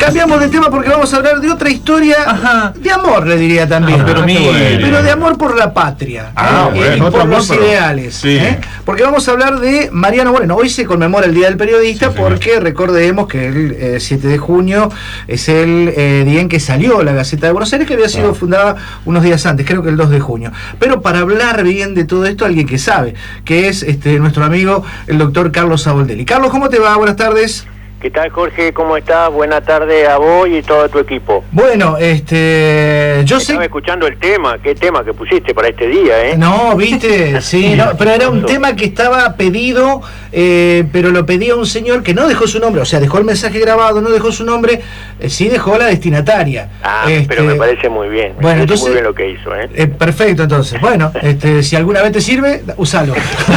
cambiamos de tema porque vamos a hablar de otra historia de amor, le diría también. Pero de amor por la patria. Y por los ideales. Sí. Porque vamos a hablar de Mariano Moreno. Hoy se conmemora el Día del Periodista porque recordemos que el 7 de junio es el día en que salió la Gaceta de Buenos Aires, que había sido fundada unos días antes, creo que el 2 de junio. Pero para hablar bien de todo esto, alguien que sabe, que es nuestro amigo, el doctor Carlos Saboldelli. Carlos, ¿cómo te va? Buenas tardes. ¿Qué tal, Jorge? ¿Cómo estás? Buena tarde a vos y todo tu equipo. Bueno, yo Estaba escuchando el tema, qué tema que pusiste para este día, ¿eh? No, viste, sí, no, pero era un tema que estaba pedido, pero lo pedía un señor que no dejó su nombre, o sea, dejó el mensaje grabado, no dejó su nombre, sí dejó la destinataria. Pero me parece muy bien, entonces, muy bien lo que hizo, ¿eh? Perfecto, entonces, bueno, si alguna vez te sirve, úsalo.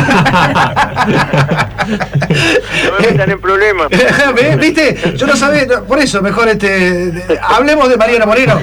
No me metan en problemas. ¿Viste? Yo no sabía, por eso, mejor hablemos de Mariano Moreno.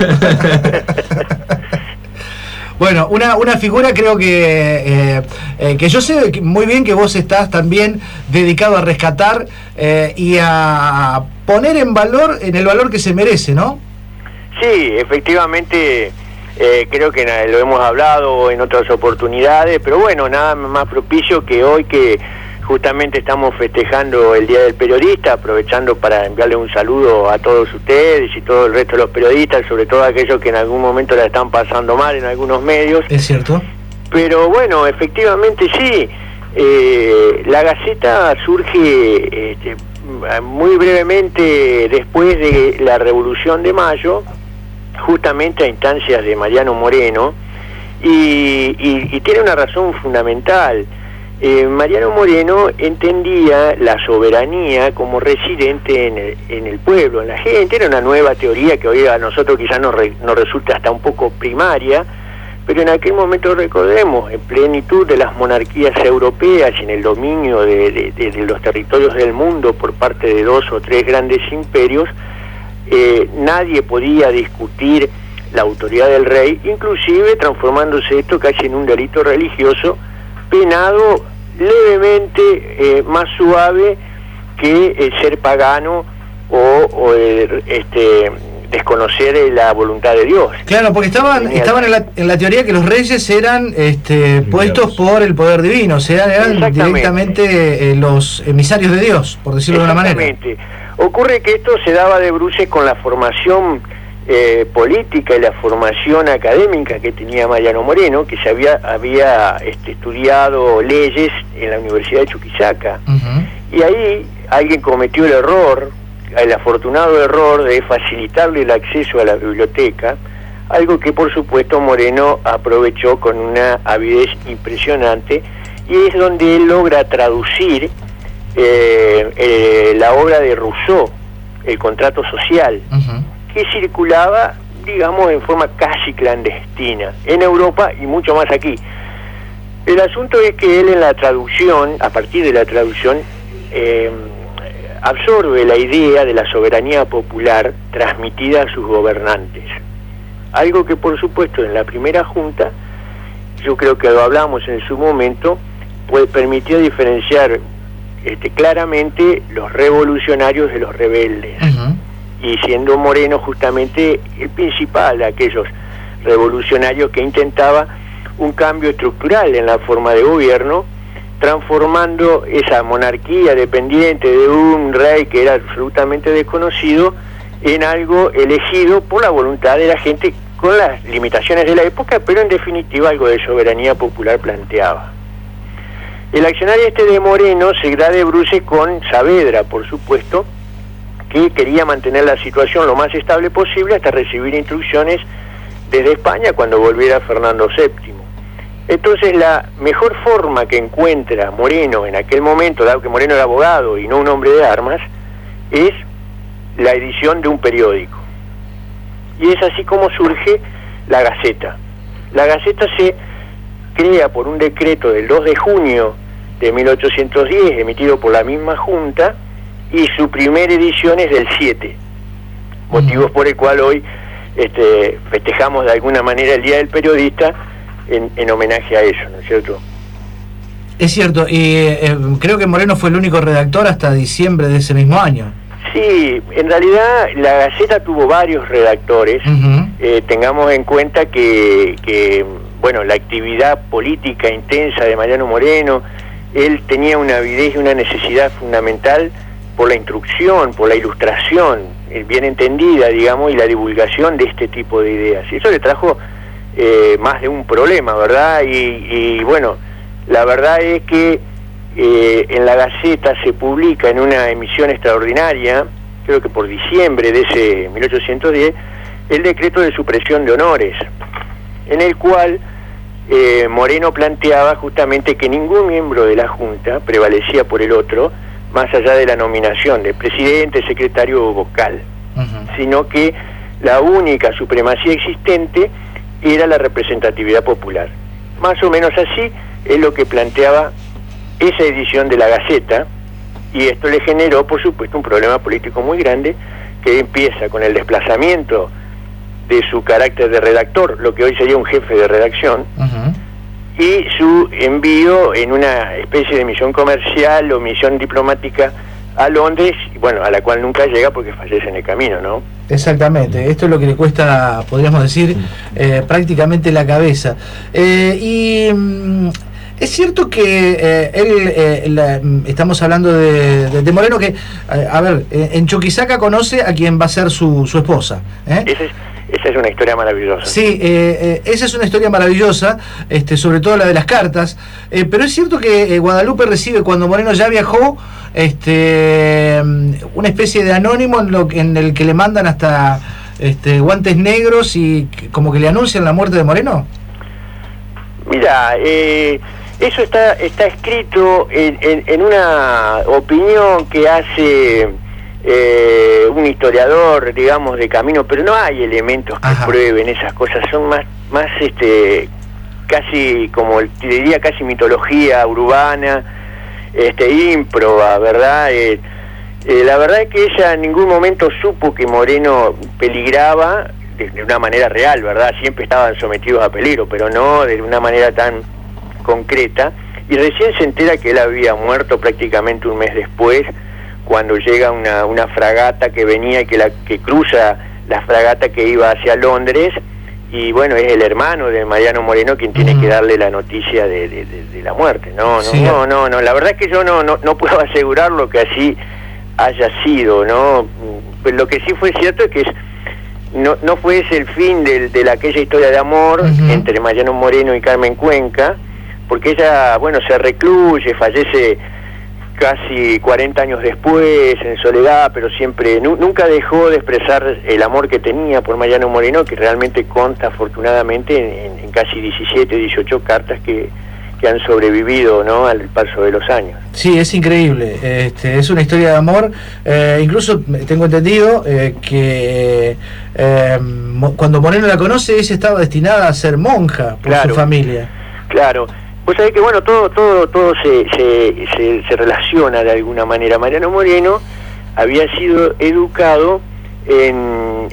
Bueno, una figura creo que yo sé muy bien que vos estás también dedicado a rescatar y a poner en el valor que se merece, ¿no? Sí, efectivamente, creo que lo hemos hablado en otras oportunidades, pero bueno, nada más propicio que hoy que justamente estamos festejando el Día del Periodista, aprovechando para enviarle un saludo a todos ustedes y todo el resto de los periodistas, sobre todo aquellos que en algún momento la están pasando mal en algunos medios. Es cierto. Pero bueno, efectivamente sí, la Gaceta surge muy brevemente después de la Revolución de Mayo, justamente a instancias de Mariano Moreno, y tiene una razón fundamental. Mariano Moreno entendía la soberanía como residente en el pueblo, en la gente. Era una nueva teoría que hoy a nosotros quizás nos resulta hasta un poco primaria, pero en aquel momento, recordemos, en plenitud de las monarquías europeas y en el dominio de los territorios del mundo por parte de 2 o 3 grandes imperios, nadie podía discutir la autoridad del rey, inclusive transformándose esto casi en un delito religioso, penado levemente más suave que ser pagano o desconocer la voluntad de Dios. Claro, porque estaban en la teoría que los reyes eran puestos por el poder divino, o sea, eran directamente los emisarios de Dios, por decirlo de una manera. Exactamente. Ocurre que esto se daba de bruces con la formación política y la formación académica que tenía Mariano Moreno, que se había estudiado leyes en la Universidad de Chuquisaca. Y ahí alguien cometió el afortunado error de facilitarle el acceso a la biblioteca, algo que por supuesto Moreno aprovechó con una avidez impresionante, y es donde él logra traducir la obra de Rousseau, El contrato social, que circulaba, digamos, en forma casi clandestina en Europa y mucho más aquí. El asunto es que él en la traducción, a partir de la traducción, absorbe la idea de la soberanía popular transmitida a sus gobernantes. Algo que, por supuesto, en la primera junta, yo creo que lo hablamos en su momento, permitió diferenciar claramente los revolucionarios de los rebeldes. Y siendo Moreno justamente el principal de aquellos revolucionarios que intentaba un cambio estructural en la forma de gobierno, transformando esa monarquía dependiente de un rey que era absolutamente desconocido en algo elegido por la voluntad de la gente, con las limitaciones de la época, pero en definitiva algo de soberanía popular planteaba. El accionar de Moreno se da de bruces con Saavedra, por supuesto, que quería mantener la situación lo más estable posible hasta recibir instrucciones desde España cuando volviera Fernando VII. Entonces la mejor forma que encuentra Moreno en aquel momento, dado que Moreno era abogado y no un hombre de armas, es la edición de un periódico. Y es así como surge la Gaceta. La Gaceta se crea por un decreto del 2 de junio de 1810, emitido por la misma Junta, y su primera edición es del 7, motivos por el cual hoy festejamos de alguna manera el Día del Periodista en homenaje a eso, ¿no es cierto? Es cierto, y creo que Moreno fue el único redactor hasta diciembre de ese mismo año. Sí, en realidad la Gaceta tuvo varios redactores. Tengamos en cuenta que bueno, la actividad política intensa de Mariano Moreno, él tenía una avidez y una necesidad fundamental por la instrucción, por la ilustración, bien entendida, digamos, y la divulgación de este tipo de ideas. Y eso le trajo más de un problema, ¿verdad? Y bueno, la verdad es que en la Gaceta se publica en una emisión extraordinaria, creo que por diciembre de ese 1810, el decreto de supresión de honores, en el cual Moreno planteaba justamente que ningún miembro de la Junta prevalecía por el otro, más allá de la nominación del presidente, secretario o vocal, sino que la única supremacía existente era la representatividad popular. Más o menos así es lo que planteaba esa edición de la Gaceta, y esto le generó, por supuesto, un problema político muy grande, que empieza con el desplazamiento de su carácter de redactor, lo que hoy sería un jefe de redacción, y su envío en una especie de misión comercial o misión diplomática a Londres, bueno, a la cual nunca llega porque fallece en el camino, ¿no? Exactamente, esto es lo que le cuesta, podríamos decir, prácticamente la cabeza. Es cierto que estamos hablando de Moreno, que, a ver, en Chuquisaca conoce a quien va a ser su esposa. Esa es una historia maravillosa. Sí, esa es una historia maravillosa, sobre todo la de las cartas, pero es cierto que Guadalupe recibe, cuando Moreno ya viajó, una especie de anónimo en el que le mandan hasta guantes negros y como que le anuncian la muerte de Moreno. Mira, eso está escrito en una opinión que hace un historiador, digamos, de camino, pero no hay elementos que prueben esas cosas, son más casi, como te diría, casi mitología urbana, ímproba, ¿verdad? La verdad es que ella en ningún momento supo que Moreno peligraba de una manera real, ¿verdad? Siempre estaban sometidos a peligro, pero no de una manera tan concreta, y recién se entera que él había muerto prácticamente un mes después, cuando llega una fragata que venía, que cruza la fragata que iba hacia Londres, y bueno, es el hermano de Mariano Moreno quien tiene que darle la noticia de la muerte. No, la verdad es que yo no puedo asegurar lo que así haya sido, ¿no? Pero lo que sí fue cierto es que no fue ese el fin de aquella historia de amor entre Mariano Moreno y Carmen Cuenca, porque ella, bueno, se recluye, fallece casi 40 años después, en soledad, pero siempre, nunca dejó de expresar el amor que tenía por Mariano Moreno, que realmente consta afortunadamente en casi 17, 18 cartas que han sobrevivido, ¿no?, al paso de los años. Sí, es increíble, es una historia de amor, incluso tengo entendido que cuando Moreno la conoce, ella estaba destinada a ser monja por su familia. Claro. Vos sabés que, bueno, todo se relaciona de alguna manera. Mariano Moreno había sido educado en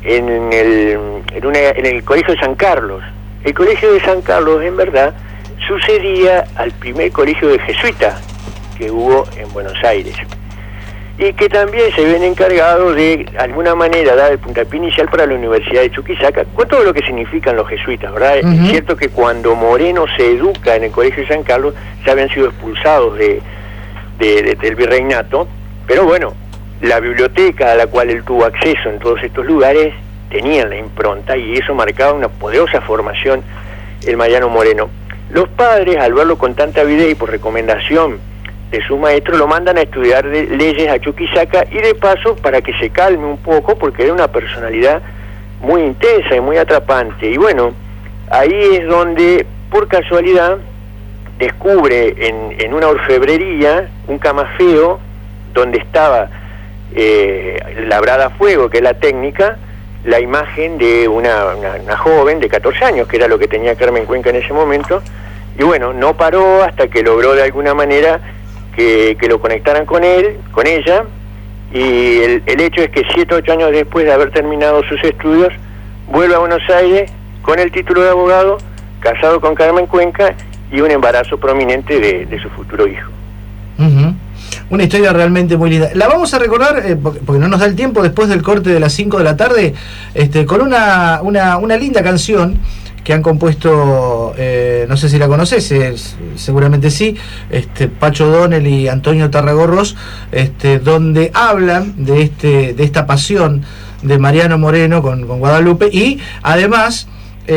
el Colegio de San Carlos. El Colegio de San Carlos, en verdad, sucedía al primer colegio de jesuitas que hubo en Buenos Aires, y que también se ven encargados de alguna manera dar el puntapié inicial para la Universidad de Chuquisaca, con todo lo que significan los jesuitas, ¿verdad? Es cierto que cuando Moreno se educa en el Colegio de San Carlos, ya habían sido expulsados del virreinato, pero bueno, la biblioteca a la cual él tuvo acceso en todos estos lugares tenían la impronta, y eso marcaba una poderosa formación el Mariano Moreno. Los padres, al verlo con tanta avidez y por recomendación de su maestro, lo mandan a estudiar leyes a Chuquisaca, y de paso para que se calme un poco, porque era una personalidad muy intensa y muy atrapante. Y bueno, ahí es donde, por casualidad, descubre en una orfebrería un camafeo donde estaba labrada a fuego, que es la técnica, la imagen de una joven de 14 años, que era lo que tenía Carmen Cuenca en ese momento. Y bueno, no paró hasta que logró de alguna manera que lo conectaran con ella, y el hecho es que 7 o 8 años después de haber terminado sus estudios, vuelve a Buenos Aires con el título de abogado, casado con Carmen Cuenca, y un embarazo prominente de su futuro hijo. Una historia realmente muy linda. La vamos a recordar, porque no nos da el tiempo, después del corte de las 5 de la tarde, con una linda canción que han compuesto, no sé si la conoces, seguramente sí, Pacho O'Donnell y Antonio Tarragorros, donde hablan de esta pasión de Mariano Moreno con Guadalupe, y además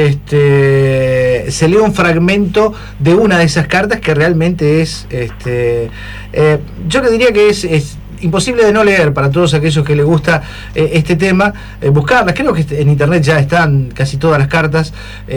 se lee un fragmento de una de esas cartas que realmente es, yo le diría que es imposible de no leer para todos aquellos que les gusta este tema, buscarlas. Creo que en internet ya están casi todas las cartas.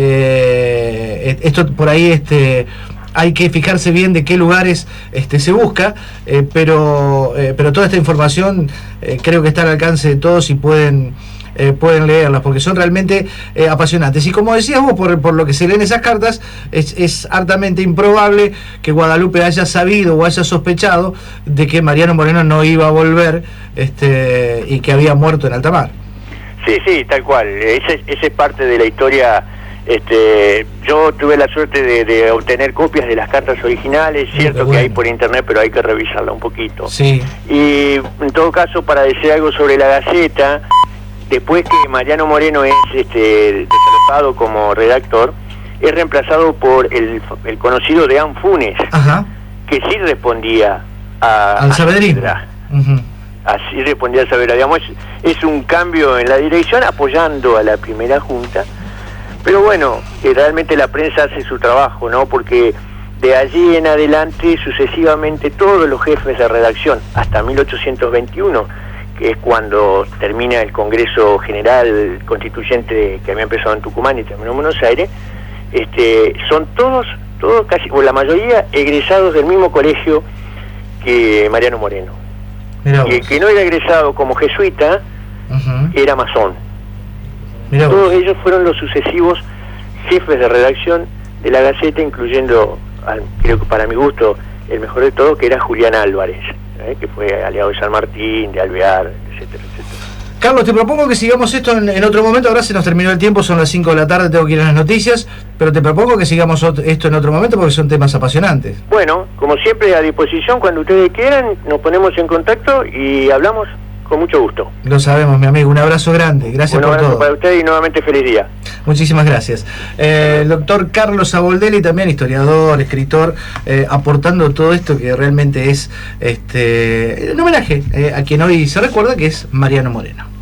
Esto por ahí hay que fijarse bien de qué lugares se busca, pero toda esta información creo que está al alcance de todos y pueden leerlas, porque son realmente apasionantes. Y como decías vos, por lo que se leen esas cartas, es hartamente improbable que Guadalupe haya sabido o haya sospechado de que Mariano Moreno no iba a volver y que había muerto en alta mar. Sí, tal cual. Esa es parte de la historia. Yo tuve la suerte de obtener copias de las cartas originales, cierto que hay por internet, pero hay que revisarla un poquito. Sí. Y en todo caso, para decir algo sobre la Gaceta, después que Mariano Moreno es desalojado como redactor, es reemplazado por el conocido Deán Funes, ajá, que sí respondía al saberismo. Así respondía al saber. Digamos, es un cambio en la dirección, apoyando a la primera junta. Pero bueno, realmente la prensa hace su trabajo, ¿no? Porque de allí en adelante, sucesivamente, todos los jefes de redacción, hasta 1821, que es cuando termina el Congreso General Constituyente que había empezado en Tucumán y terminó en Buenos Aires, son todos casi, o la mayoría, egresados del mismo colegio que Mariano Moreno. Y el que no era egresado como jesuita, era masón. Todos ellos fueron los sucesivos jefes de redacción de la Gaceta, incluyendo, creo que para mi gusto, el mejor de todo, que era Julián Álvarez, que fue aliado de San Martín, de Alvear, etcétera, etcétera. Carlos, te propongo que sigamos esto en otro momento. Ahora se nos terminó el tiempo, son las 5 de la tarde, tengo que ir a las noticias, pero te propongo que sigamos esto en otro momento porque son temas apasionantes. Bueno, como siempre, a disposición, cuando ustedes quieran, nos ponemos en contacto y hablamos con mucho gusto. Lo sabemos, mi amigo. Un abrazo grande. Gracias por todo. Un abrazo para usted y nuevamente feliz día. Muchísimas gracias. El doctor Carlos Saboldelli, también historiador, escritor, aportando todo esto que realmente es un homenaje a quien hoy se recuerda, que es Mariano Moreno.